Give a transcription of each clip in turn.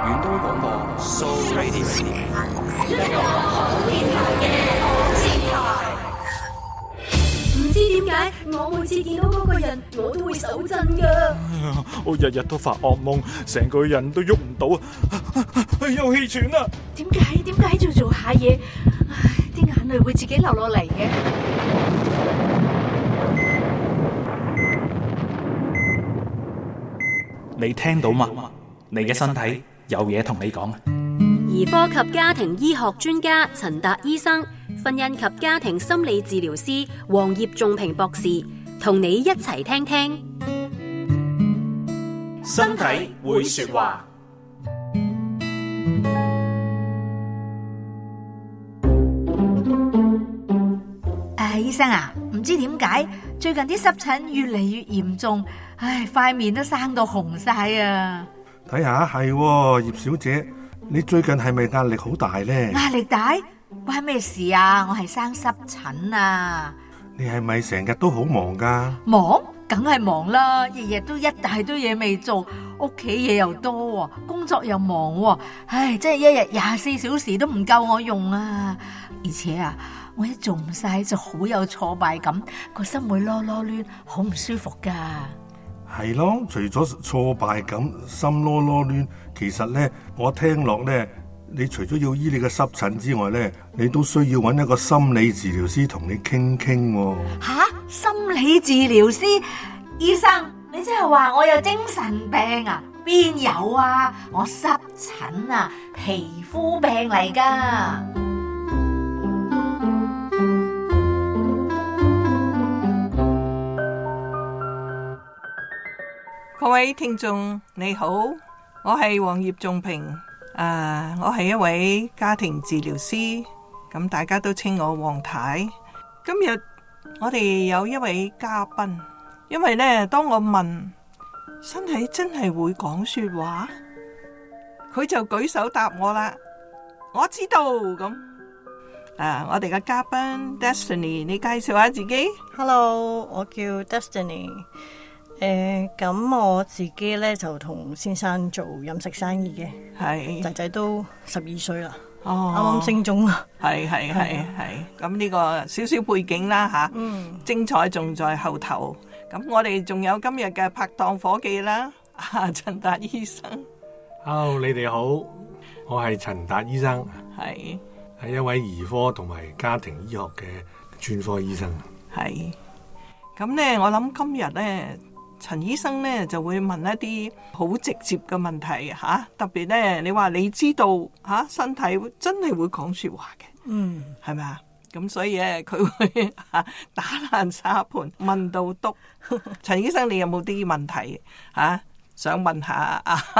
遠東廣播 So Radio， 一個好電台嘅好電台。唔知點解我每次見到嗰個人，我都會手震㗎。 我日日都發噩夢，成個人都喐唔到啊！有氣喘啊！ 點解要做下嘢？啲眼淚會自己流落嚟嘅。 你聽到嗎？你嘅身體有嘢同你講。 兒科及家庭醫學專家陳達醫生、婚姻及家庭心理治療師黃葉仲平博士，同你一齊聽聽。 身體會說話。 醫生啊，唔知點解最近啲濕疹越嚟越嚴重，塊面都生到紅晒啊！ 睇下係葉小姐，你最近係咪壓力好大呢？ 壓力大？關咩事啊？我係生濕疹啊！ 你係咪成日都好忙噶？ 忙？梗係忙啦，日日都一大堆嘢未做，屋企嘢又多，工作又忙，真係一日24小時都唔夠我用啊！而且啊，我一做唔晒就好有挫敗感，個心會囉囉攣，好唔舒服噶。 係咯，除咗挫敗感、心囉囉攣，其實咧，我聽落咧，你除咗要醫你嘅濕疹之外咧，你都需要揾一個心理治療師同你傾傾。 吓，心理治療師？醫生，你即係話我有精神病啊？邊有啊？我濕疹啊，皮膚病嚟噶。 各位聽眾你好，我係黃葉仲平，我係一位家庭治療師，咁大家都稱我黃太。今日我哋有一位嘉賓，因為呢，當我問身體真係會講說話，佢就舉手答我啦。我知道咁，我哋嘅嘉賓 Destiny， 你介紹下自己。 Hello， 我叫 Destiny。咁我自己咧就同先生做飲食生意嘅，係仔仔都12歲啦，啱啱升中啦， 係，咁呢個少少背景啦吓，精彩仲在後頭。咁我哋仲有今日嘅拍檔伙計啦，陳達醫生。 Hello， 你哋好，我係陳達醫生， 係一位兒科同埋家庭醫學嘅專科醫生。 係，咁咧我諗今日咧，陳醫生咧就會問一啲好直接嘅問題吓，特別咧你話你知道吓身體真係會講說話嘅，係咪啊？咁所以咧佢會打爛沙盤問到篤。陳醫生，你有冇啲問題想問下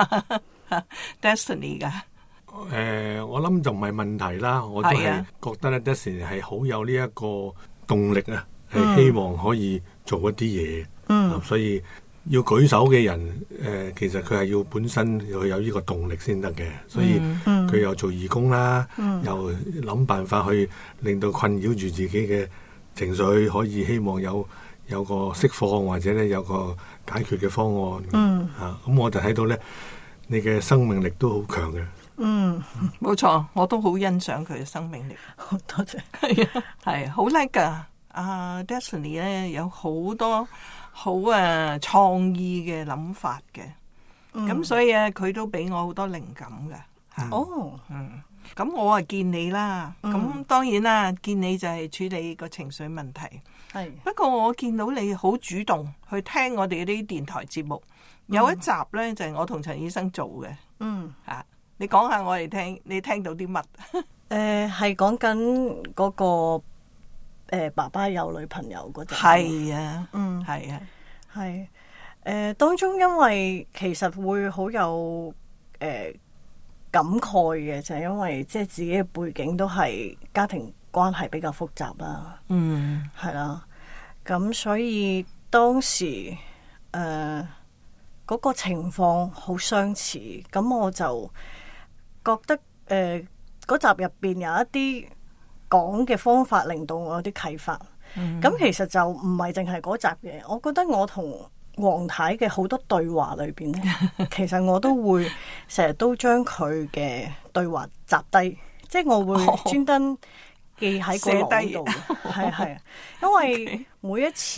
Destiny 噶？ 我諗就唔係問題啦，我都係覺得咧 Destiny 係好有呢一個動力啊，係希望可以做一啲嘢。所以要舉手嘅人，其實佢係要本身要有呢個動力先得嘅。所以佢又做義工啦，又諗辦法去令到困擾住自己嘅情緒，可以希望有個釋放或者咧有個解決嘅方案。咁我就睇到咧，你嘅生命力都好強嘅。 冇錯，我都好欣賞佢嘅生命力。 多謝， 係好叻噶。Destiny 咧有好多好創意嘅諗法嘅，咁所以佢都俾我好多靈感嘅。咁我見你啦，咁當然啦，見你就係處理個情緒問題。係，不過我見到你好主動去聽我哋啲電台節目，有一集咧就係我同陳醫生做嘅。你講下我哋聽，你聽到啲乜？ 係講緊嗰個。爸爸有女朋友嗰陣， 係啊，係啊， 係當中因為其實會好有感慨嘅，就係因為即係自己嘅背景都係家庭關係比較複雜啦，係啦，咁所以當時嗰個情況好相似，咁我就覺得嗰集入邊有一啲講嘅方法令到我有啲啟發，咁其實就唔係淨係嗰集嘅，我覺得我同黃太嘅好多對話裏邊咧，其實我都會成日都將佢嘅對話集低，即係我會專登記喺個腦度嘅，係，因為每一次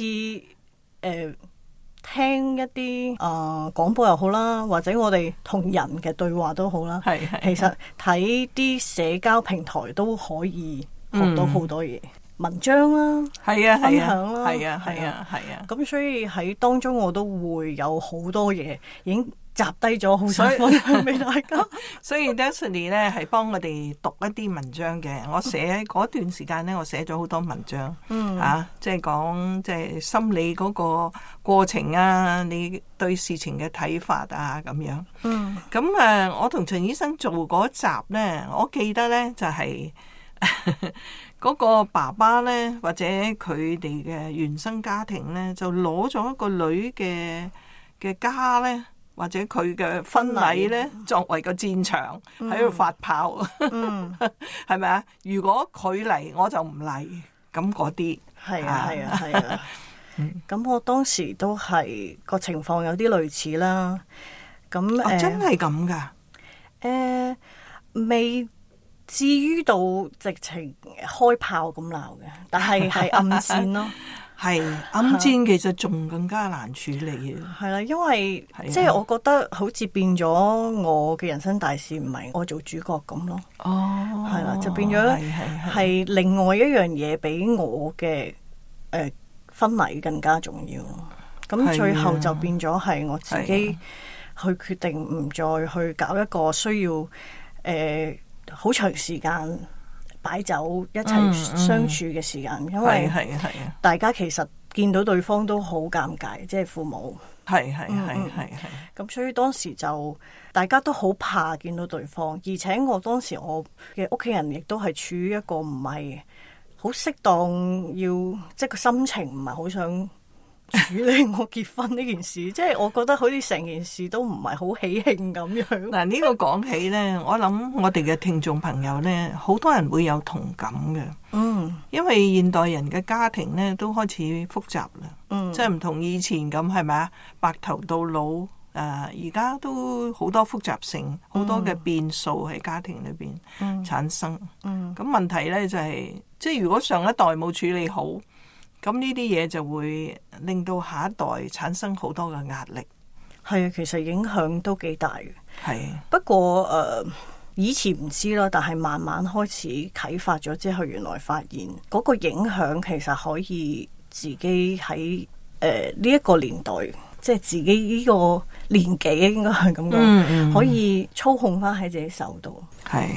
聽一啲廣播又好啦，或者我哋同人嘅對話都好啦，其實睇啲社交平台都可以學到好多嘢。文章啦，分享啦，係啊，咁所以喺當中我都會有好多嘢已經集低咗，好想分享俾大家。 所以 Destiny 咧係幫我哋讀一啲文章嘅。我寫嗰段時間咧，我寫咗好多文章，即係講即係心理嗰個過程啊，你對事情嘅睇法啊咁樣。咁我同陳醫生做嗰集咧，我記得咧就係、嗰個爸爸咧，或者佢哋嘅原生家庭咧，就攞咗一個女嘅家咧，或者佢嘅婚禮咧，作為個戰場喺度發炮，係咪啊？如果佢嚟，我就唔嚟，咁嗰啲係啊。咁我當時都係個情況有啲類似啦。咁真係咁㗎？ 未至於到直情開炮咁鬧嘅，但係暗戰咯。 係暗戰其實仲更加難處理嘅。係啦，因為即係我覺得好似變咗我嘅人生大事唔係我做主角咁咯。係啦，就變咗係另外一樣嘢比我嘅婚禮更加重要。咁最後就變咗係我自己去決定唔再去搞一個需要好長時間擺酒一齊相處嘅時間，因為大家其實見到對方都好尷尬，即係父母。係。咁所以當時就大家都好怕見到對方，而且我當時我嘅屋企人亦都係處於一個唔係好適當要，即係個心情唔係好想處理我結婚呢件事，即係我覺得好似成件事都唔係好喜慶咁樣。嗱， 呢個講起呢，我諗我哋嘅聽眾朋友呢，好多人會有同感嘅。因為現代人嘅家庭呢都開始複雜啦，即係唔同以前咁，係咪啊？白頭到老，而家都好多複雜性，好多嘅變數喺家庭裏邊產生。咁問題呢就係，即係如果上一代冇處理好，咁呢啲嘢就會令到下一代產生好多嘅壓力。 係啊，其實影響都幾大嘅。係，不過以前唔知啦，但係慢慢開始啟發咗之後，原來發現嗰個影響其實可以自己喺呢一個年代，即係自己呢個年紀應該係咁講，可以操控翻喺自己手度。係。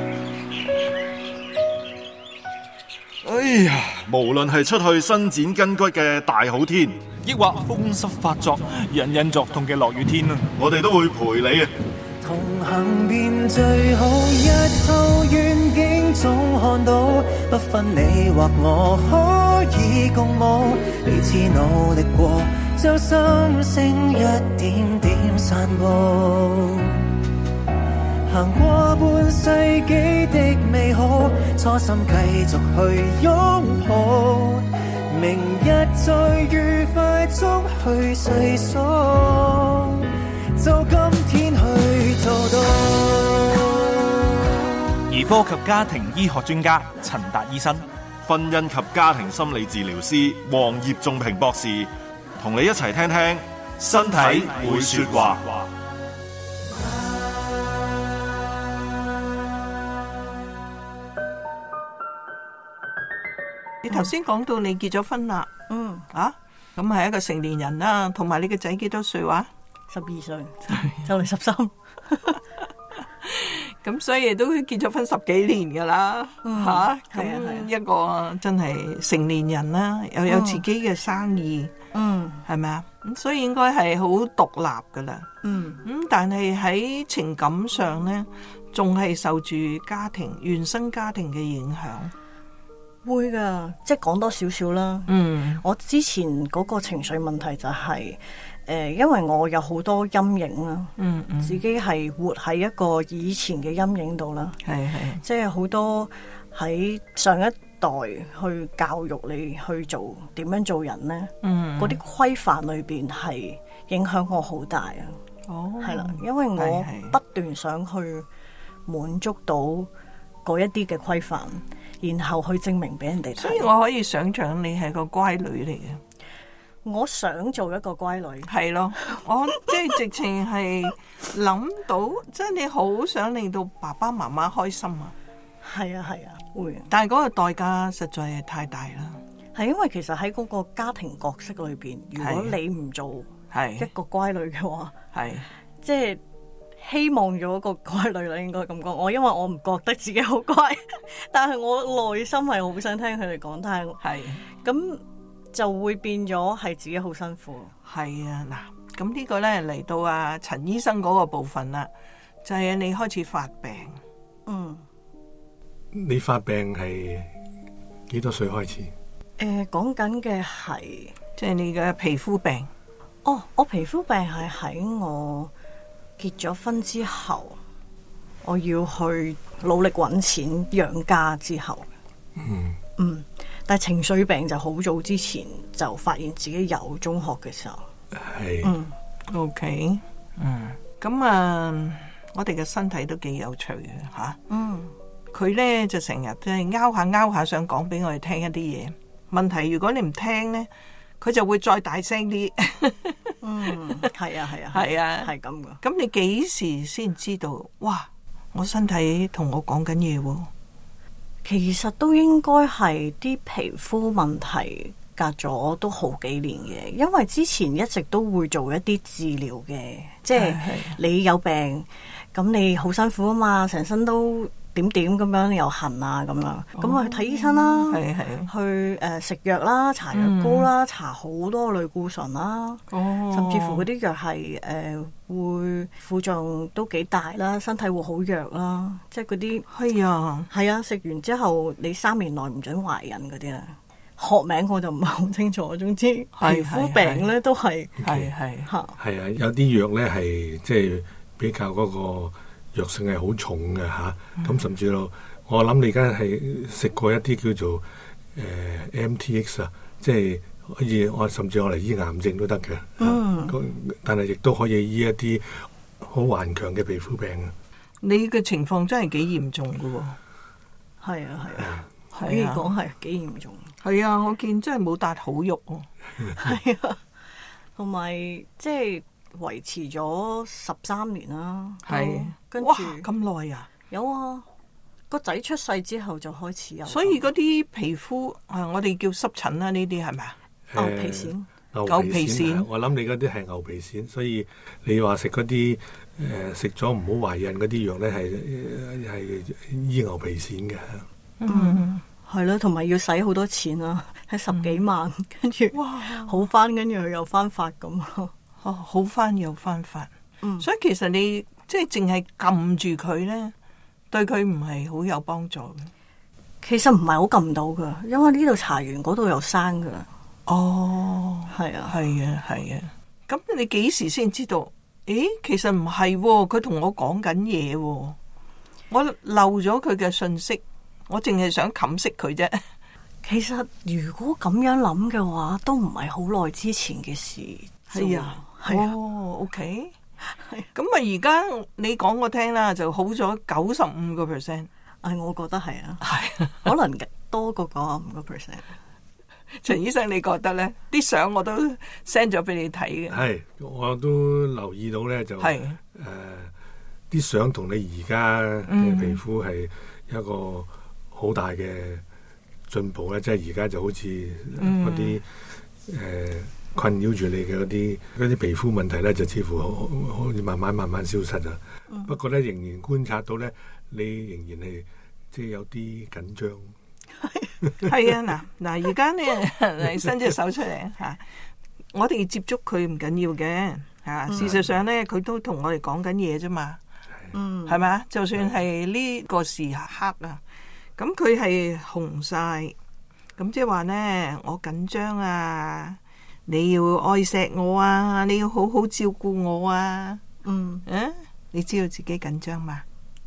哎呀，無論係出去伸展筋骨嘅大好天， 抑或風濕發作、隱隱作痛嘅落雨天啊， 我哋都會陪你啊！ 同行便最好，日後願景總看到，不分你或我可以共舞，彼此努力過，將心聲一點點散步。行過半世紀的美好，初心繼續去擁抱，明日再愉快中去細數，就今天去做到。 兒科及家庭醫學專家陳達醫生， 婚姻及家庭心理治療師黃葉仲平博士，同你一齊聽聽身體會說話。 你頭先講到你結咗婚啦，咁係一個成年人啦，同埋你個仔幾多歲話 ？12歲，就嚟13。 咁所以都結咗婚10幾年噶啦，咁一個真係成年人啦，又有自己嘅生意，係咪啊？咁所以應該係好獨立噶啦，但係喺情感上呢，仲係受住原生家庭嘅影響。 會噶，即係講多少少啦。我之前嗰個情緒問題就係，因為我有好多陰影啦，自己係活喺一個以前嘅陰影度啦。即係好多喺上一代去教育你去做點樣做人呢，嗰啲規範裏邊係影響我好大啊。係啦，因為我不斷想去滿足到嗰一啲嘅規範，然後去證明俾人哋睇。 所以我可以想象你係個乖女嚟嘅。 我想做一個乖女， 係咯，我即係直情係諗到，即係你好想令到爸爸媽媽開心啊！ 係啊，會。 但係嗰個代價實在係太大啦。 係因為其實喺嗰個家庭角色裏邊，如果你唔做一個乖女嘅話，係即係希望咗一個乖女啦，應該咁講。因為我唔覺得自己好乖，但係我內心係好想聽佢哋講，但係咁。就會變咗係自己好辛苦。 係啊，嗱，咁呢個咧嚟到啊陳醫生嗰個部分啦，就係你開始發病。 你發病係幾多歲開始？ 講緊嘅係即係你嘅皮膚病。 我皮膚病係喺我結咗婚之後，我要去努力揾錢養家之後。但係情緒病就好早之前就發現自己有，中學嘅時候。 係 ，OK，咁我哋嘅身體都幾有趣嘅吓。佢咧就成日即係拗下想講俾我哋聽一啲嘢。問題如果你唔聽咧，佢就會再大聲啲。 係啊，係咁噶。 咁你幾時先知道？哇！我身體同我講緊嘢喎。 其實都應該係啲皮膚問題隔咗都好幾年嘅，因為之前一直都會做一啲治療嘅，即係你有病，咁你好辛苦啊嘛，成身都點咁樣又痕啊咁樣，咁我去睇醫生啦，去食藥啦，搽藥膏啦，搽好多類固醇啦，甚至乎嗰啲藥係會副作用都幾大啦，身體會好弱啦，即係嗰啲係啊，食完之後你3年內唔准懷孕嗰啲咧，學名我就唔係好清楚，總之皮膚病咧都係係啊，有啲藥咧係即係比較嗰個藥性係好重嘅嚇，咁甚至到我諗你而家係食過一啲叫做MTX 啊，即係可以甚至我嚟醫癌症都得嘅。但係亦都可以醫一啲好頑強嘅皮膚病啊。 你嘅情況真係幾嚴重㗎喎。 係啊，可以講係幾嚴重。 係啊，我見真係冇笪好肉喎。 係啊，同埋即係維持咗13年啦。跟住咁耐啊？ 有啊，個仔出世之後就開始有。 所以嗰啲皮膚我哋叫濕疹啦，呢啲係咪啊？ 牛皮癬。 牛皮癬，我諗你嗰啲係牛皮癬，所以你話食嗰啲食咗唔好懷孕嗰啲藥咧，係醫牛皮癬嘅。 係咯，同埋要使好多錢啊，係10幾萬，跟住好翻，跟住佢又翻發咁咯。 好翻又翻發。所以其實你即係淨係撳住佢咧，對佢唔係好有幫助嘅。 其實唔係好撳到噶，因為呢度搽完嗰度又生噶啦。係啊。咁你幾時先知道？其實唔係，佢同我講緊嘢，我漏咗佢嘅信息，我淨係想冚熄佢啫。 其實如果咁樣諗嘅話，都唔係好耐之前嘅事。 係啊。OK。咁而家你講我聽啦，就好咗95%。 我覺得係啊，可能多過95%。 陳醫生，你覺得咧？啲相我都 send 咗俾你睇嘅。 係，我都留意到咧，就啲相同你而家嘅皮膚係一個好大嘅進步咧。即係而家就好似嗰啲困擾住你嘅嗰啲皮膚問題咧，就似乎好似慢慢消失啊。不過咧，仍然觀察到咧，你仍然係即係有啲緊張。 係啊，嗱，而家咧你伸隻手出嚟吓，我哋接觸佢唔緊要嘅吓。事實上咧，佢都同我哋講緊嘢啫嘛。係咪啊？就算係呢個時刻啊，咁佢係紅晒，咁即係話咧，我緊張啊，你要愛錫我啊，你要好好照顧我啊。你知道自己緊張嘛？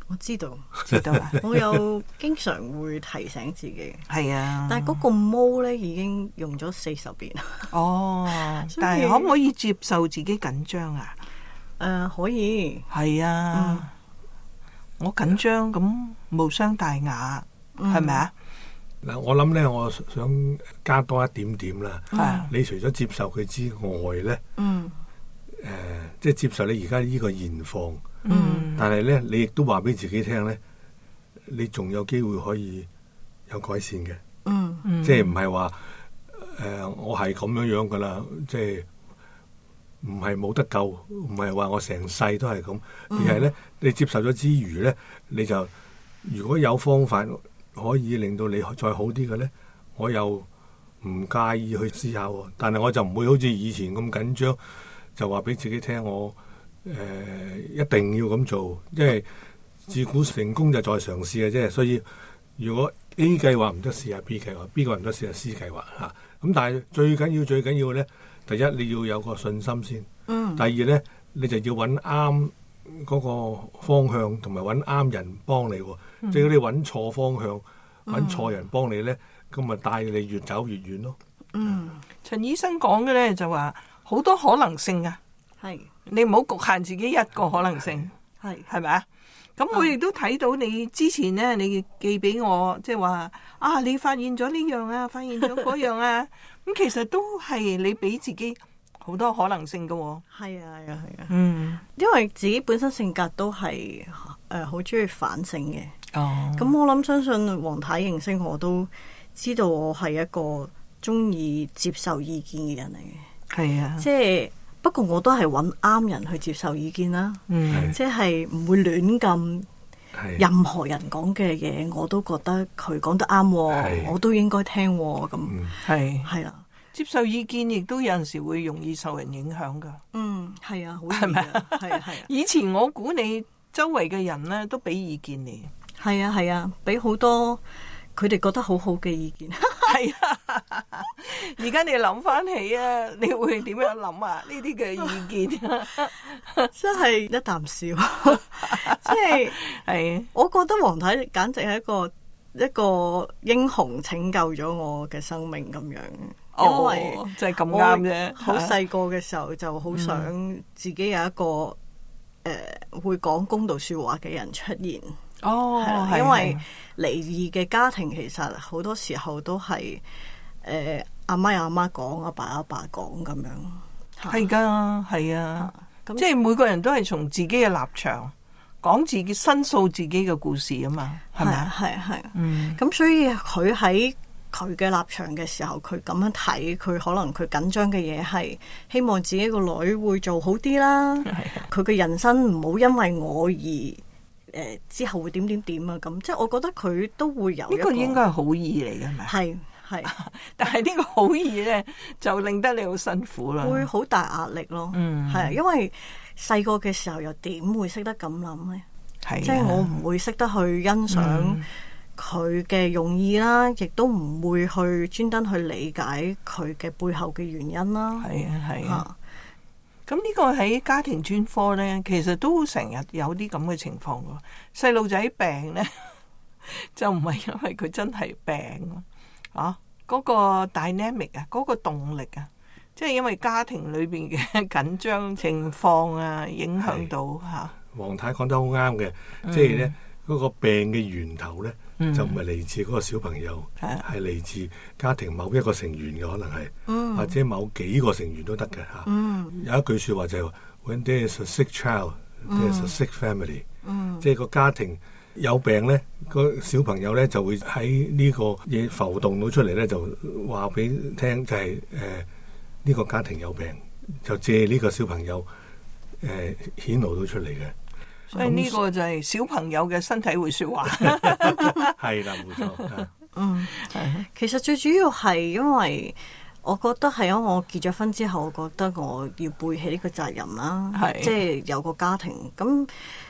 我知道啊， 我有經常會提醒自己。 係啊， 但係嗰個毛咧已經用咗40年。 哦，但係可唔可以接受自己緊張啊？ 可以。 係啊，我緊張咁無傷大雅，係咪啊？ 嗱，我諗咧，我想加多一點點啦。 係， 你除咗接受佢之外咧，即係接受你而家呢個現況。但係咧，你亦都話俾自己聽咧，你仲有機會可以有改善嘅。即係唔係話我係咁樣噶啦，即係唔係冇得救，唔係話我成世都係咁，而係咧你接受咗之餘咧，你就如果有方法可以令到你再好啲嘅咧，我又唔介意去思考。但係我就唔會好似以前咁緊張，就話俾自己聽我。一定要咁做，因為自古成功就在嘗試嘅啫。所以如果 A 計劃唔得，試下 B 計劃；B 計劃唔得，試下 C 計劃嚇。咁但係最緊要咧，第一你要有個信心先。第二咧，你就要揾啱嗰個方向，同埋揾啱人幫你。即係你揾錯方向、揾錯人幫你咧，咁咪帶你越走越遠咯。 陳醫生講嘅咧就話好多可能性啊。 係。 你唔好局限自己一個可能性，係咪啊？咁我亦都睇到你之前咧，你寄俾我，即係話啊，你發現咗呢樣啊，發現咗嗰樣啊，咁其實都係你俾自己好多可能性噶。 係啊，因為自己本身性格都係好中意反省嘅。咁我諗相信黃太認識我都知道我係一個中意接受意見嘅人嚟嘅。 係啊， 即係。不過我都係揾啱人去接受意見啦，即係唔會亂咁任何人講嘅嘢，我都覺得佢講得啱，我都應該聽咁。係啦， 接受意見亦都有陣時會容易受人影響噶。 係啊， 係咪啊？ 係啊。 以前我估你周圍嘅人咧都俾意見你。 係啊，俾好多佢哋覺得好好嘅意見。 係啊，而家你諗翻起啊，你會點樣諗啊？呢啲嘅意見真係一啖笑，即係我覺得黃太簡直係一個英雄，拯救咗我嘅生命咁樣。因為就係咁啱啫。 好細個嘅時候就好想自己有一個會講公道說話嘅人出現。因為離異嘅家庭其實好多時候都係阿媽有阿媽講，阿爸有阿爸講咁樣。 係噶，係啊，即係每個人都係從自己嘅立場講自己，申訴自己嘅故事啊嘛，係咪啊？ 係。咁所以佢喺佢嘅立場嘅時候，佢咁樣睇，佢可能佢緊張嘅嘢係希望自己個女會做好啲啦。佢嘅人生唔好因為我而。之後會點啊咁，即係我覺得佢都會有一個應該係好意嚟嘅，係咪？係，但係呢個好意咧就令得你好辛苦啦， 會好大壓力咯。係，因為細個嘅時候又點會識得咁諗咧？即係我唔會識得去欣賞佢嘅用意啦，亦都唔會去專登去理解佢嘅背後嘅原因啦。 係啊。咁呢個喺家庭專科咧，其實都成日有啲咁嘅情況㗎。細路仔病咧，就唔係因為佢真係病啊，嗰個 dynamic 啊，嗰個動力啊，即係因為家庭裏邊嘅緊張情況啊，影響到嚇。 黃太講得好啱嘅，即係咧嗰個病嘅源頭咧，就唔係嚟自嗰個小朋友，係嚟自家庭某一個成員嘅，可能係，或者某幾個成員都得嘅嚇。有一句説話就係 When there is a sick child, there is a sick family。即係個家庭有病咧，個小朋友咧就會喺呢個嘢浮動到出嚟咧，就話俾聽就係呢個家庭有病，就借呢個小朋友顯露到出嚟嘅。 所以呢個就係小朋友嘅身體會說話。 係啦，冇錯。 其實最主要係因為我覺得係因為我結咗婚之後，我覺得我要背起呢個責任啦，即係有個家庭咁。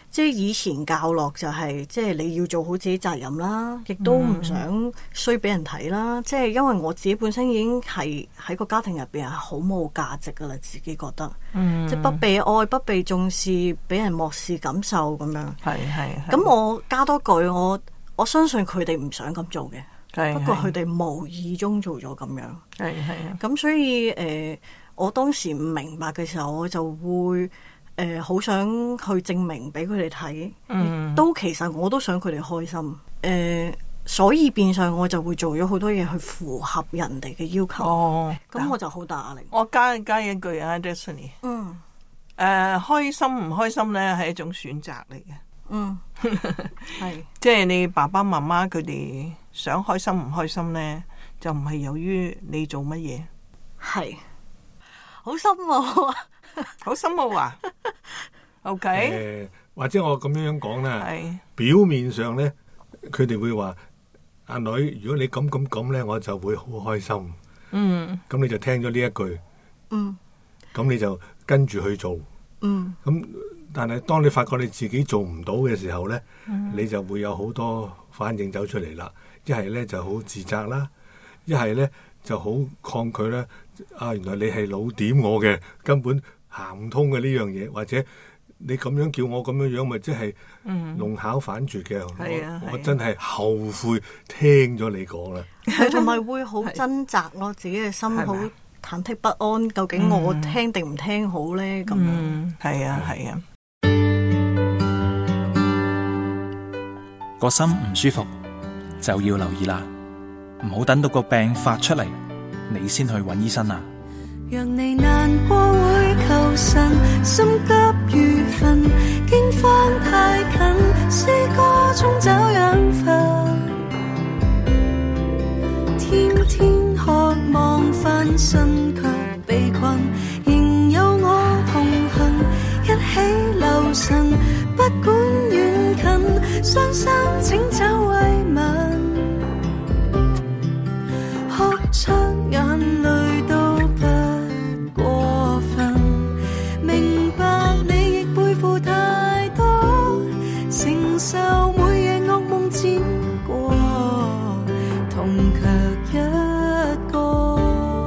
即係以前教落就係即係你要做好自己責任啦，亦都唔想衰俾人睇啦。即係因為我自己本身已經係喺個家庭入邊係好冇價值噶啦，自己覺得，即係不被愛、不被重視、俾人漠視感受咁樣。 係。 咁我加多句，我相信佢哋唔想咁做嘅。不過佢哋無意中做咗咁樣， 係。 咁所以我當時唔明白嘅時候，我就會好想去證明俾佢哋睇，都其實我都想佢哋開心，所以變相我就會做咗好多嘢去符合人哋嘅要求。咁我就好大壓力。 我加一句啊 ，Destiny， 開心唔開心咧係一種選擇嚟嘅。 係， 即係你爸爸媽媽佢哋想開心唔開心咧，就唔係由於你做乜嘢。 係，好深奧啊， 好深奧啊。OK， 或者我咁樣講咧，表面上咧，佢哋會話阿女，如果你咁咧，我就會好開心。咁你就聽咗呢一句，咁你就跟住去做。咁但係當你發覺你自己做唔到嘅時候咧，你就會有好多反應走出嚟啦。一係咧就好自責啦，一係咧就好抗拒啦。原來你係老點我嘅，根本行唔通嘅呢樣嘢，或者你咁樣叫我咁樣，咪即係弄巧反拙嘅。我真係後悔聽咗你講啦。 同埋會好掙扎咯，自己嘅心好忐忑不安，究竟我聽定唔聽好咧？咁樣係啊。 個心唔舒服就要留意啦，唔好等到個病發出嚟，你先去揾醫生啊。 若你難過會求神，心急如焚，驚慌太近，詩歌中找養分，天天渴望翻身卻被困，仍有我同行，一起留神，不管遠近，傷心請找慰問，哭出眼淚都不過分，明白你亦背負太多，承受每夜噩夢煎過，痛卻一個。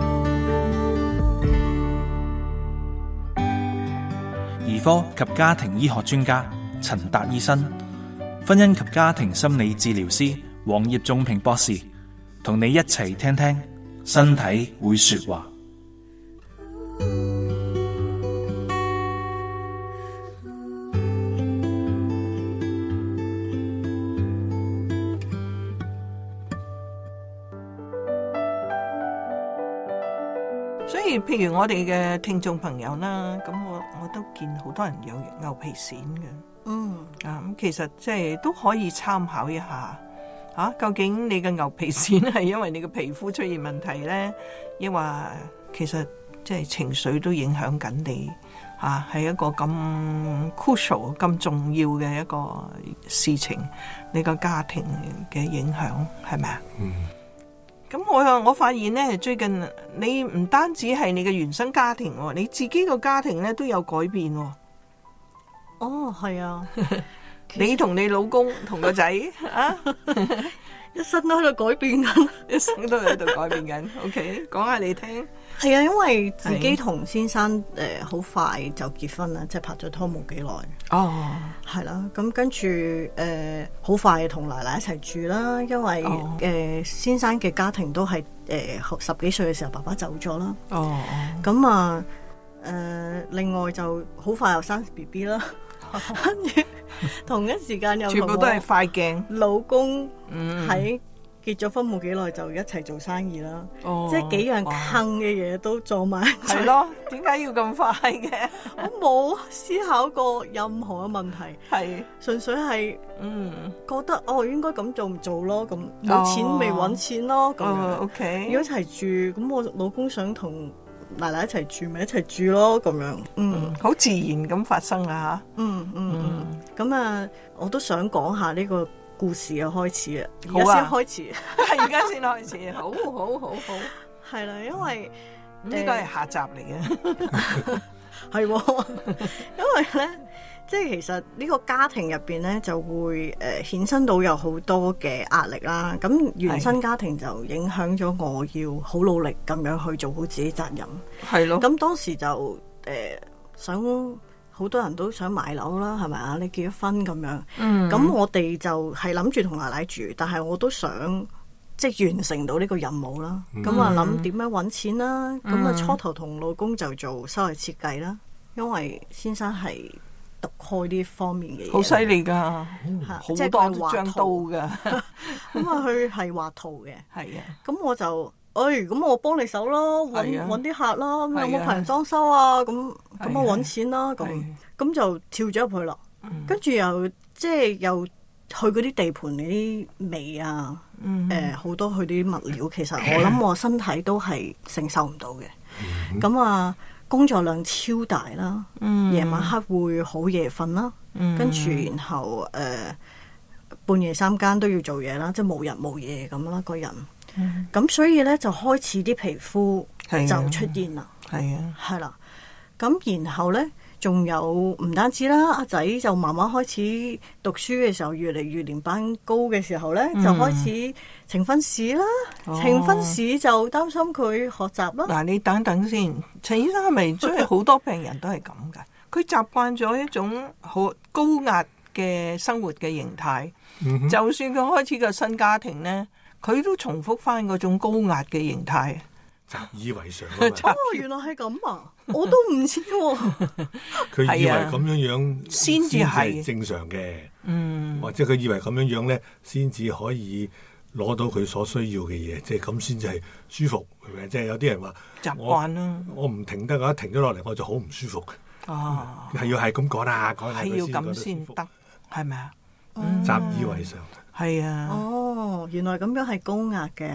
兒科及家庭醫學專家陳達醫生，婚姻及家庭心理治療師黃葉仲平博士，同你一齊聽聽身體會說話。 所以譬如我哋嘅聽眾朋友啦，咁我都見好多人有牛皮癬嘅。咁其實即係都可以參考一下究竟你嘅牛皮癬係因為你嘅皮膚出現問題咧，抑或其實即係情緒都影響緊你係一個咁 crucial 咁重要嘅一個事情，你個家庭嘅影響係咪啊？咁我發現咧，最近你唔單止係你嘅原生家庭，你自己個家庭咧都有改變。 係啊。 你同你老公同個仔一生都喺度改變緊， 一生都喺度改變緊。OK， 講下你聽。 係啊，因為自己同先生好快就結婚啦，即係拍咗拖冇幾耐。係啦，咁跟住好快同奶奶一齊住啦，因為先生嘅家庭都係10幾歲嘅時候爸爸走咗啦。咁另外就好快又生 BB 啦。跟住同一時間又全部都係快鏡， 老公喺結咗婚冇幾耐就一齊做生意啦，即係幾樣坑嘅嘢都做埋。 係咯，點解要咁快嘅？ 我冇思考過任何嘅問題，係純粹係覺得應該咁做唔做咯，咁冇錢咪搵錢咯，咁樣。 OK， 如果一齊住，咁我老公想同奶奶一齊住咪一齊住咯，咁樣， 好自然咁發生啊吓， 咁我都想講下呢個故事嘅開始啊，而家先開始， 係而家先開始，好， 係啦，因為呢個係下集嚟嘅， 係，因為咧， 即係其實呢個家庭入邊咧就會衍生到有好多嘅壓力啦。咁原生家庭就影響咗我要好努力咁樣去做好自己責任。 係咯。 咁當時就想好多人都想買樓啦，係咪啊？你結咗婚咁樣，咁我哋就係諗住同奶奶住，但係我都想即係完成到呢個任務啦。咁啊諗點樣揾錢啦？咁啊初頭同老公就做室內設計啦，因為先生係讀開呢方面嘅嘢， 好犀利噶，好多張刀噶。 咁啊，佢係畫圖嘅， 係啊。 咁我就，咁我幫你手咯，揾啲客啦。咁有冇朋友裝修啊？咁我揾錢啦。咁就跳咗入去啦。跟住又即係又去嗰啲地盤嗰啲味啊，好多去啲物料，其實我諗我身體都係承受唔到嘅。咁啊。工作量超大啦，夜晚黑會好夜瞓啦，跟住然後半夜三更都要做嘢啦，即係無日無夜咁啦個人。咁所以咧就開始啲皮膚就出現啦，係啦。咁然後咧仲有唔單止啦，阿仔就慢慢開始讀書嘅時候，越嚟越年班高嘅時候咧，就開始呈分試啦。呈分試就擔心佢學習啦。 嗱，你等等先，陳醫生係咪真係好多病人都係咁㗎？佢習慣咗一種好高壓嘅生活嘅形態，就算佢開始個新家庭咧，佢都重複翻嗰種高壓嘅形態。 習以為常原來係咁啊！我都唔知喎。 佢以為咁樣先至係正常嘅，或者佢以為咁樣咧先至可以攞到佢所需要嘅嘢，即係咁先至係舒服，係咪？即係有啲人話習慣啦， 我唔停得㗎，停咗落嚟我就好唔舒服。係要係咁講啊，講下係要咁先得，係咪啊？ 習以為常。 係啊。 原來咁樣係高壓嘅。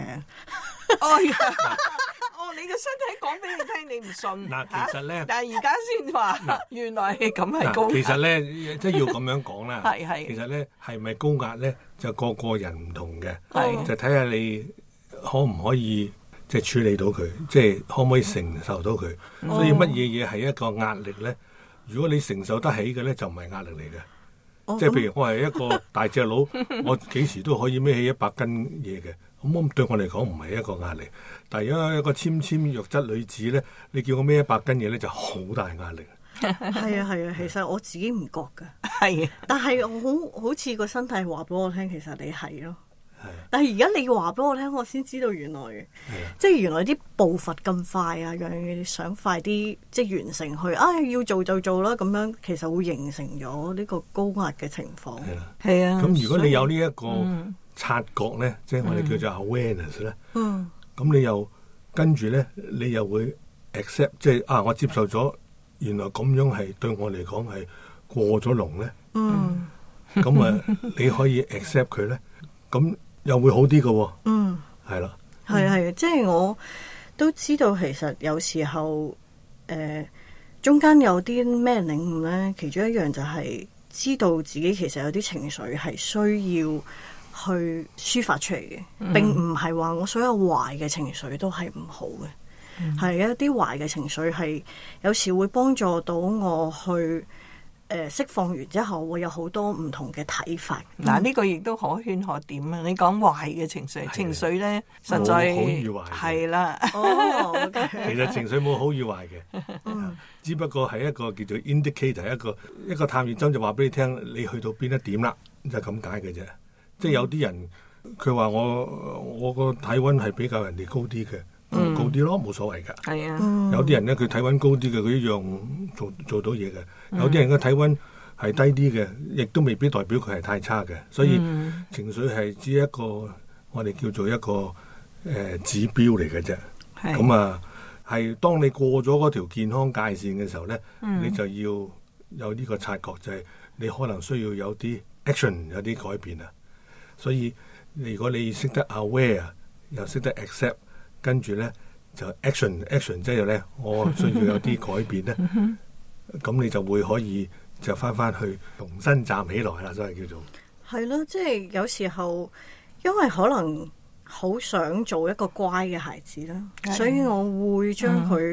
你嘅身體講俾你聽，你唔信。 嗱，其實咧， 但係而家先話，原來係咁係高壓。 其實咧，即係要咁樣講啦。 係。 其實咧，係咪高壓咧，就個人唔同嘅。就睇下你可唔可以即係處理到佢，即係可唔可以承受到佢。所以乜嘢嘢係一個壓力咧？如果你承受得起嘅咧，就唔係壓力嚟嘅。即係譬如我係一個大隻佬，我幾時都可以孭起100斤嘢嘅。咁對我嚟講唔係一個壓力，但係如果一個纖弱質女子咧，你叫我孭100斤嘢咧，就好大壓力。 係啊，其實我自己唔覺㗎。 係， 但係我好似個身體話俾我聽，其實你係咯。但係而家你話俾我聽，我先知道原來即係原來啲步伐咁快啊，樣嘢想快啲即係完成去要做就做啦，咁樣其實會形成咗呢個高壓嘅情況。 係啊。 咁如果你有呢一個察覺咧，即係我哋叫做 awareness 咧，咁你又跟住咧，你又會 accept， 即係我接受咗，原來咁樣係對我嚟講係過咗龍咧。咁你可以 accept 佢咧，咁又會好啲嘅。係啦， 係，即係我都知道，其實有時候中間有啲咩領悟咧，其中一樣就係知道自己其實有啲情緒係需要去抒發出嚟嘅，並唔係話我所有壞嘅情緒都係唔好嘅，係一啲壞嘅情緒係有時會幫助到我去釋放完之後會有好多唔同嘅睇法。 嗱，呢個亦都可圈可點啊！你講壞嘅情緒，情緒咧實在好與壞係啦。 其實情緒冇好與壞嘅，只不過係一個叫做 indicator， 一個探熱針就話俾你聽，你去到邊一點啦，就咁解嘅啫。即係有啲人佢話我個體溫係比較人哋高啲嘅，高啲咯，冇所謂㗎。 係啊， 有啲人咧佢體溫高啲嘅，佢一樣做到嘢嘅。有啲人嘅體溫係低啲嘅，亦都未必代表佢係太差嘅。所以情緒係只一個我哋叫做一個指標嚟嘅啫。咁係當你過咗嗰條健康界線嘅時候咧，你就要有呢個察覺，就係你可能需要有啲 action， 有啲改變啊。所以如果你識得 aware， 又識得 accept， 跟住咧就 action 即係咧，我需要有啲改變咧，咁你就會可以就翻去重新站起來啦，所謂叫做係咯，即係有時候因為可能好想做一個乖嘅孩子啦，所以我會將佢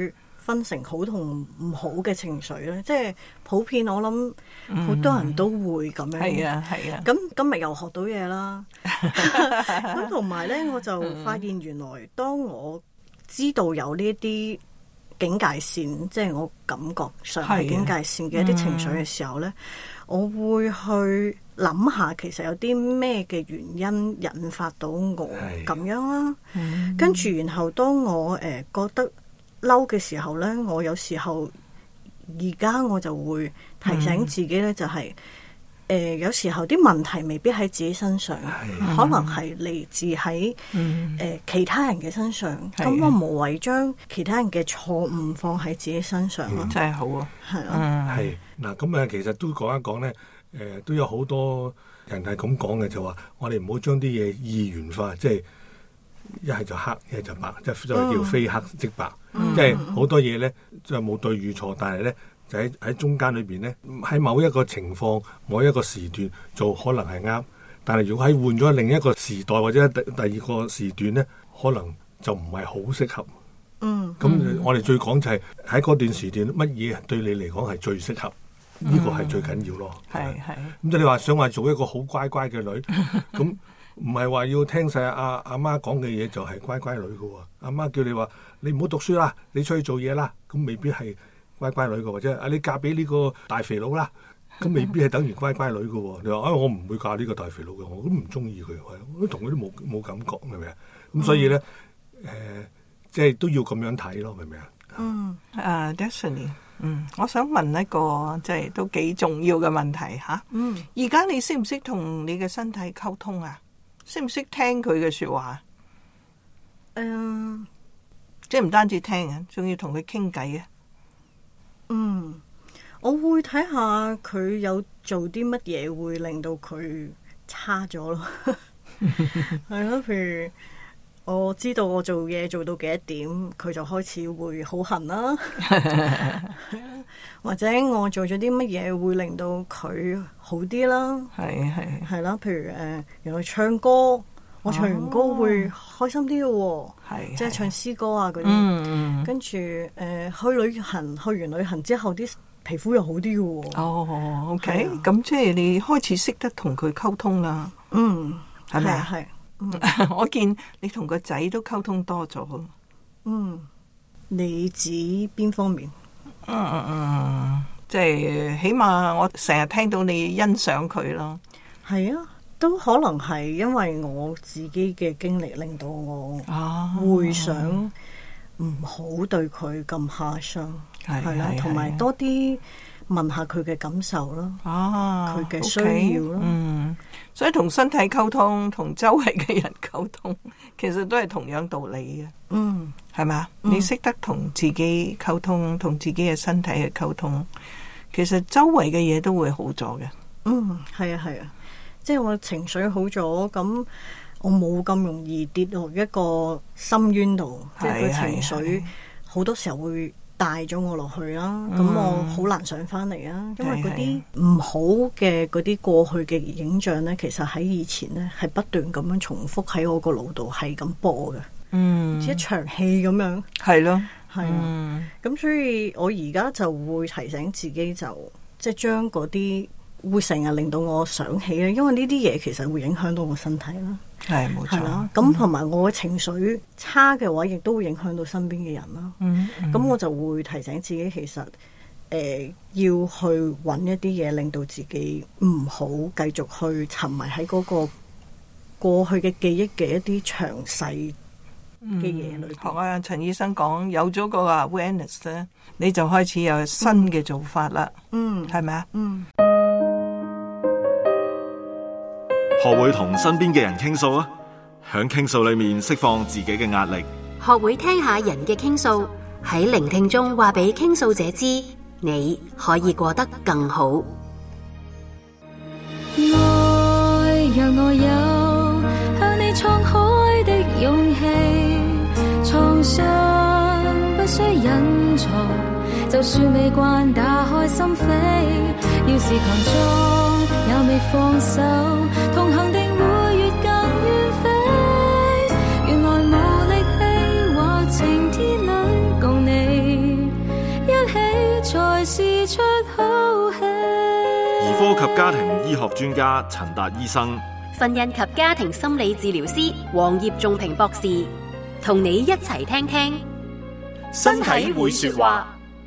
分成好同唔好嘅情緒咧，即係普遍我諗好多人都會咁樣。 係啊係啊。 咁今日又學到嘢啦。咁同埋咧，我就發現原來當我知道有呢一啲警戒線，即係我感覺上係警戒線嘅一啲情緒嘅時候咧，我會去諗下其實有啲咩嘅原因引發到我咁樣啦。跟住然後當我覺得嬲嘅時候咧，我有時候而家我就會提醒自己咧，就係有時候啲問題未必喺自己身上，可能係嚟自喺其他人嘅身上。咁我無謂將其他人嘅錯誤放喺自己身上咯。 真係好啊， 係啊。 係嗱，咁其實都講一講咧，都有好多人係咁講嘅，就話我哋唔好將啲嘢二元化，即係一係就黑，一係就白，即係叫非黑即白。即係好多嘢咧，就冇對與錯，但係咧就喺中間裏邊咧，喺某一個情況、某一個時段做可能係啱，但係如果喺換咗另一個時代或者第二個時段咧，可能就唔係好適合。咁我哋最講就係喺嗰段時段乜嘢對你嚟講係最適合，呢個係最緊要咯。 係咁即係你話想話做一個好乖乖嘅女，咁唔係話要聽晒阿媽講嘅嘢就係乖乖女嘅喎。阿媽叫你話你唔好讀書啦，你出去做嘢啦，咁未必係乖乖女嘅，或者你嫁俾呢個大肥佬啦，咁未必係等於乖乖女嘅喎。你話我唔會嫁呢個大肥佬嘅，我都唔中意佢，我都同佢都冇感覺，明唔明啊？咁所以咧，即係都要咁樣睇咯，明唔明啊 ？Destiny，我想問一個即係都幾重要嘅問題吓。而家你識唔識同你嘅身體溝通啊？識唔識聽佢嘅說話？即係唔單止聽啊，仲要同佢傾偈啊。 我會睇下佢有做啲乜嘢會令到佢差咗咯。係咯，譬如我知道我做嘢做到幾多點，佢就開始會好痕啦。或者我做咗啲乜嘢會令到佢好啲啦。係啦，譬如原來唱歌，我唱完歌會開心啲嘅喎。即係唱詩歌啊嗰啲。跟住去完旅行之後啲皮膚又好啲嘅喎。 OK，咁即係你開始識得同佢溝通啦。係咪啊？係。我見你同個仔都溝通多咗。 你指邊方面？ 即係起碼我成日聽到你欣賞佢咯。 係啊，都可能係因為我自己嘅經歷令到我會想唔好對佢咁下傷。係啦，同埋多啲問下佢嘅感受咯。佢嘅需要咯。 所以同身體溝通，同周圍嘅人溝通，其實都係同樣道理嘅。係嘛？你識得同自己溝通，同自己嘅身體去溝通，其實周圍嘅嘢都會好咗嘅。 係啊，即係我情緒好咗，咁我冇咁容易跌落一個深淵度，即係個情緒好多時候會帶咗我落去啦，咁我好難上翻嚟啊！因為嗰啲唔好嘅嗰啲過去嘅影像咧，其實喺以前咧係不斷咁樣重複喺我個腦度係咁播嘅，似一場戲咁樣。係咯，係啊。咁所以我而家就會提醒自己，就即係將嗰啲會成日令到我想起咧，因為呢啲嘢其實會影響到我身體啦。係冇錯啦，咁同埋我嘅情緒差嘅話，亦都會影響到身邊嘅人啦。咁我就會提醒自己，其實要去揾一啲嘢，令到自己唔好繼續去沉迷喺嗰個過去嘅記憶嘅一啲詳細嘅嘢裏邊。 學阿陳醫生講，有咗個 awareness 咧，你就開始有新嘅做法啦。係咪啊？ 學會同身邊嘅人傾訴啊，喺傾訴裏面釋放自己嘅壓力。 學會聽下人嘅傾訴，喺聆聽中話俾傾訴者知，你可以過得更好。 愛讓我有向你敞開的勇氣，創傷不需隱藏，就算未慣打開心扉，要是強裝也未放手，同行定會越更遠飛。原來無力氣或晴天裏共你及家庭醫學專家陳達醫生， 婚姻及家庭心理治療師黃葉仲平博士，同你一齊聽聽身體會說話。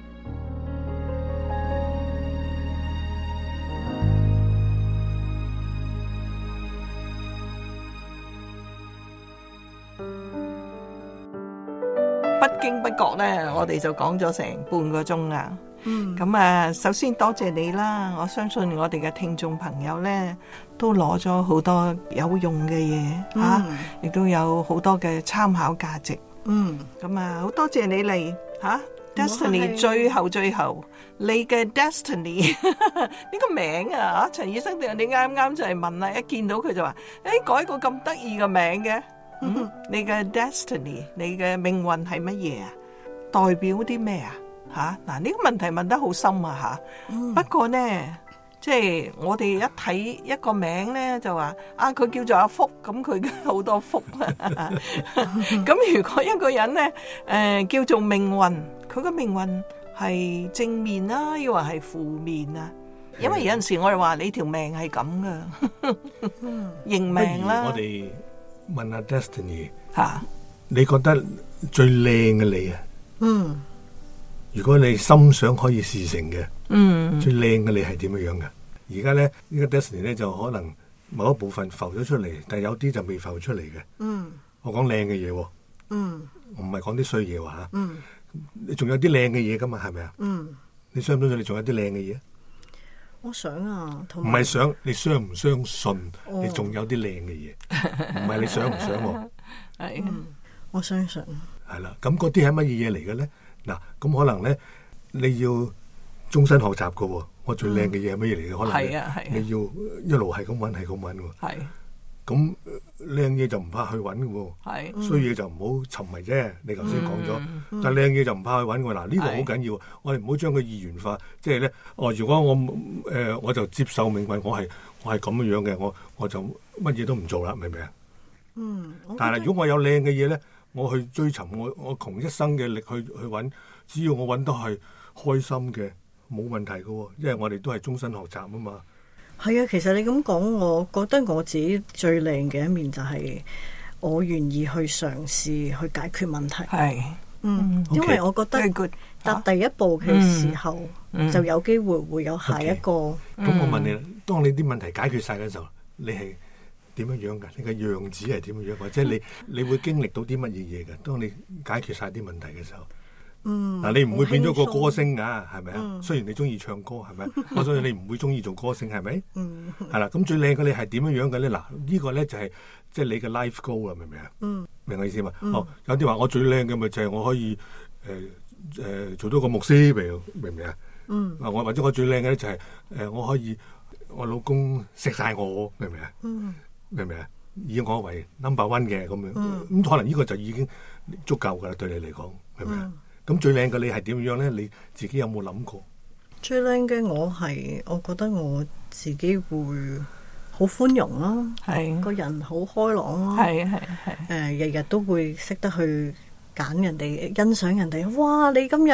不經不覺咧，我哋就講咗成半個鐘啦。咁啊，首先多謝你啦！我相信我哋嘅聽眾朋友咧，都攞咗好多有用嘅嘢嚇，亦都有好多嘅參考價值。咁啊，好多謝你嚟嚇，Destiny 最後你嘅 Destiny 呢個名啊，陳醫生，你啱啱就係問啦，一見到佢就話：改個咁得意嘅名嘅。你嘅 destiny， 你嘅命運係乜嘢啊？代表啲咩啊？吓，嗱，呢個問題問得好深啊吓。不過呢，即係我哋一睇一個名呢，就話啊，佢叫做阿福，咁佢好多福啊。咁如果一個人呢，叫做命運，佢個命運係正面啦，抑或係負面啊？因為有陣時我哋話你條命係咁噶，認命啦。 我哋問下 Destiny 吓，你覺得最靚嘅你啊？如果你心想可以事成嘅，最靚嘅你係點樣樣嘅？而家咧呢個 Destiny 咧就可能某一部分浮咗出嚟，但係有啲就未浮出嚟嘅。我講靚嘅嘢，我唔係講啲衰嘢話吓。你仲有啲靚嘅嘢噶嘛？係咪啊？你相唔相信你仲有啲靚嘅嘢？ 我想啊， 唔係想你相唔相信你仲有啲靚嘅嘢，唔係你想唔想喎？ 係，我相信。 係啦，咁嗰啲係乜嘢嘢嚟嘅咧？嗱，咁可能咧你要終身學習噶喎。我最靚嘅嘢係乜嘢嚟嘅？可能你要一路係咁揾，係咁揾喎。係。咁靚嘢就唔怕去揾嘅喎，衰嘢就唔好沉迷啫。你頭先講咗，但係靚嘢就唔怕去揾喎。嗱，呢個好緊要，我哋唔好將佢二元化。即係咧，如果我就接受命運，我係咁樣嘅，我就乜嘢都唔做啦，明唔明啊？但係如果我有靚嘅嘢咧，我去追尋，我窮一生嘅力去揾，只要我揾得係開心嘅，冇問題嘅喎，因為我哋都係終身學習啊嘛。 係啊，其實你咁講，我覺得我自己最靚嘅一面就係我願意去嘗試去解決問題。係，因為我覺得踏第一步嘅時候，就有機會會有下一個。咁我問你啦，當你啲問題解決晒嘅時候，你係點樣樣噶？你嘅樣子係點樣樣？或者你會經歷到啲乜嘢嘢嘅？當你解決晒啲問題嘅時候。嗱，你唔會變咗個歌星噶，係咪啊？雖然你中意唱歌，係咪？我相信你唔會中意做歌星，係咪？係啦，咁最靚嘅你係點樣樣嘅咧？嗱，呢個咧就係即係你嘅 life goal 啊，明唔明啊？明我意思嘛？有啲話我最靚嘅咪就係我可以做到個牧師，明唔明啊？我或者我最靚嘅咧就係我可以我老公錫晒我，明唔明啊？明唔明啊？以我為 number one 嘅咁樣，咁可能呢個就已經足夠噶啦，對你嚟講，明唔明啊？咁最靚嘅你係點樣咧？你自己有冇諗過？ 最靚嘅我覺得我自己會好寬容啦，係個人好開朗啦，係日日都會識得去揀人哋，欣賞人哋。哇！你今日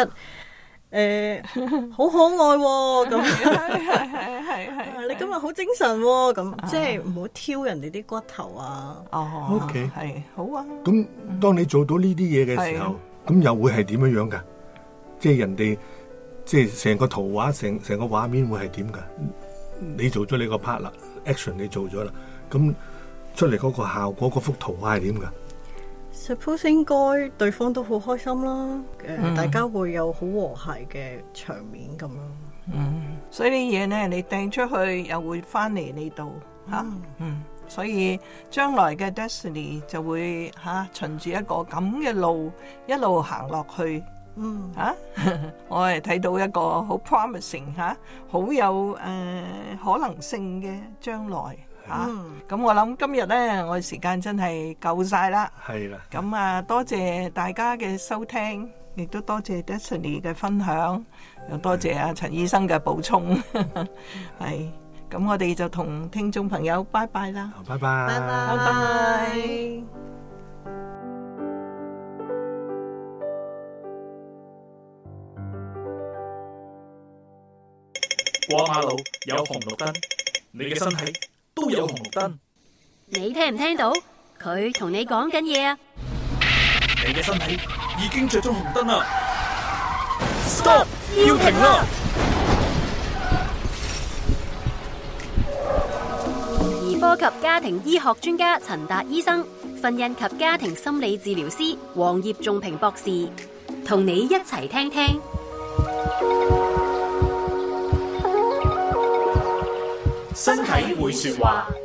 好可愛喎，咁係你今日好精神喎，咁即係唔好挑人哋啲骨頭啊。 OK， 係好啊。 咁當你做到呢啲嘢嘅時候，咁又會係點樣樣噶？即係人哋，即係成個圖畫，成個畫面會係點噶？你做咗你個 part 啦 ，action 你做咗啦，咁出嚟嗰個效果，嗰幅圖畫係點噶 ？Suppose 應該對方都好開心啦，大家會有好和諧嘅場面咁咯。 所以啲嘢咧，你掟出去又會翻嚟呢度吓。所以將來嘅 Destiny 就會循住一個咁嘅路一路行落去。我係睇到一個好 promising 好有可能性嘅將來咁我諗今日咧，我哋時間真係夠晒啦。係啦。咁多謝大家嘅收聽，亦都多謝 Destiny 嘅分享，又多謝阿陳醫生嘅補充。係。咁我哋就同聽眾朋友拜拜啦， 拜拜， 拜拜。 過馬路有紅綠燈，你嘅身體都有紅綠燈。 你聽唔聽到？佢同你講緊嘢啊！ 你嘅身體已經着咗紅燈啦 ！Stop！ 要停啦！ 兒科及家庭醫學專家陳達醫生，婚姻及家庭心理治療師黃葉仲平博士，同你一齊聽聽身體會說話。